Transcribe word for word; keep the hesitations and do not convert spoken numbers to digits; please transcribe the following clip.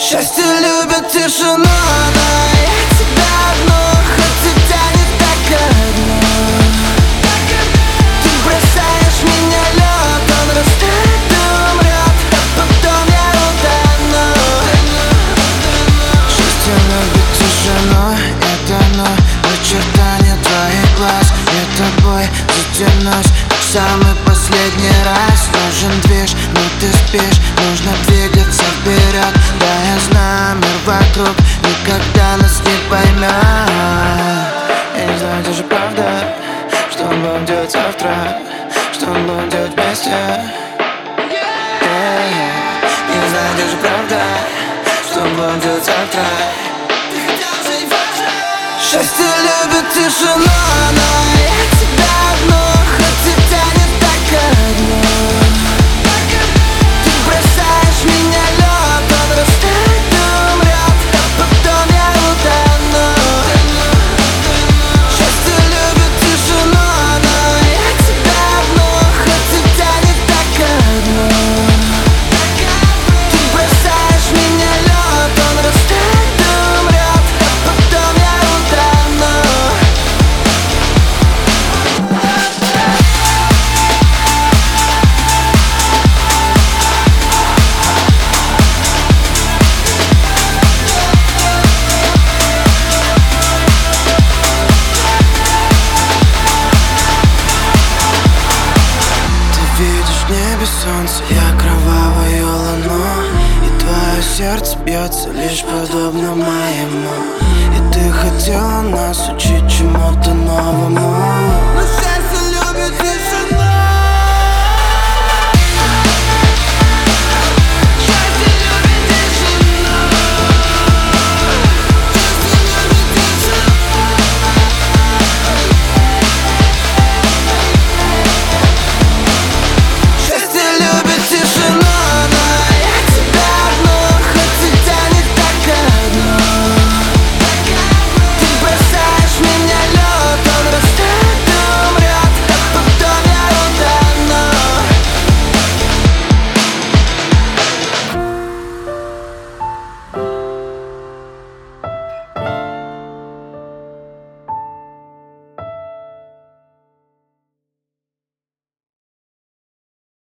Счастье любит тишину, но я тебя одну, хоть и тянет так одно. Ты бросаешь меня, лед, он растает и умрет, а потом я утону. Счастье любит тишину, это оно, очертания твоих глаз. Я тобой затянусь, как самый последний раз. Нужен движ, но ты спишь, нужно двигаться вперед. Да, я знаю, мир вокруг никогда нас не поймет. Я не знаю, это же правда, что он будет делать завтра, что он будет делать вместе. Yeah. Я не знаю, это же правда, что он будет делать завтра. Счастье любит тишину, но я тебя одну, хоть и тянет так одно. Ты бросаешь меня, лед, он растает и умрет, а потом я утону. Счастье любит тишину, но я тебя одну, хоть и тянет так одно. Ты бросаешь меня, лед, он растает и умрет, а потом я утону. Ты видишь в небе солнце, я кровавую луну, и твое сердце бьется лишь подобно моему. И ты хотела нас учить чему-то новому, но счастье любит лишь